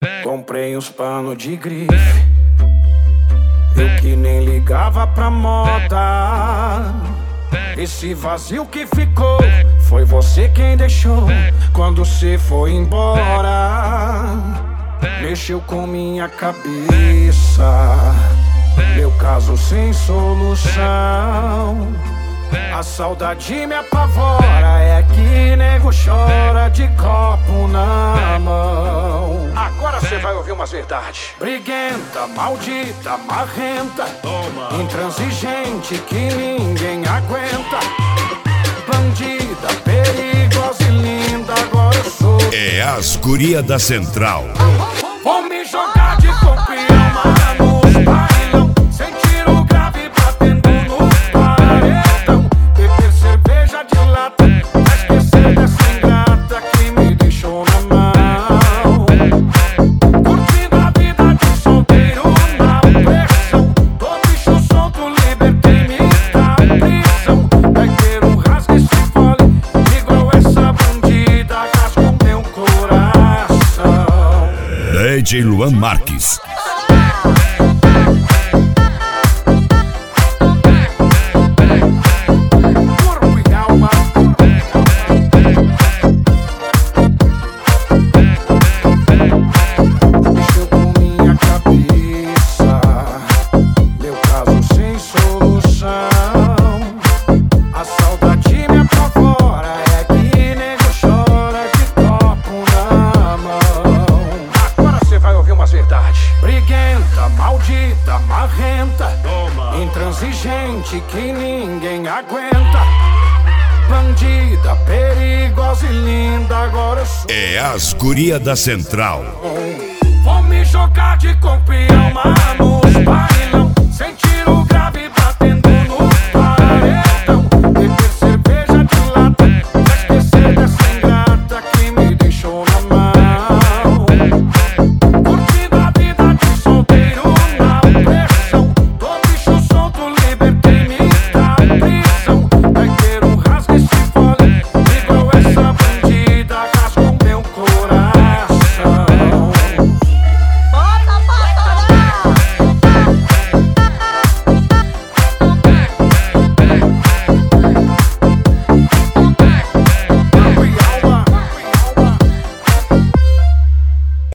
Comprei uns panos de grife, eu que nem ligava pra moda. Esse vazio que ficou foi você quem deixou quando cê foi embora. Mexeu com minha cabeça, meu caso sem solução. A saudade me apavora, é que nego chora de copo na mão. Agora cê vai ouvir umas verdades. Briguenta, maldita, marrenta, intransigente que ninguém aguenta. Bandida, perigosa e linda, agora eu sou. É as guria da Central. Vou me jogar de campeão, mano, nos bailão. Sem tiro grave batendo no paredão. Beber cerveja de lata, pra esquecer dessa ingrata que me deixou na mão. Curtindo a vida de solteiro na pressão. Tô bicho solto, libertei-me da prisão. Vai ter um rasgo e se fole, igual essa bandida, rasga o meu coração. DJ Luan Marques. Corpo e alma. Mexeu com minha cabeça, meu caso sem solução. A saudade me apavora, é que nego chora de copo na mão. Agora cê vai ouvir umas verdades. Briguenta, maldita, marrenta, intransigente que ninguém aguenta. Bandida, perigosa e linda, agora eu sou. É as guria da Central. Vou me jogar de campeão, mano, nos bailão.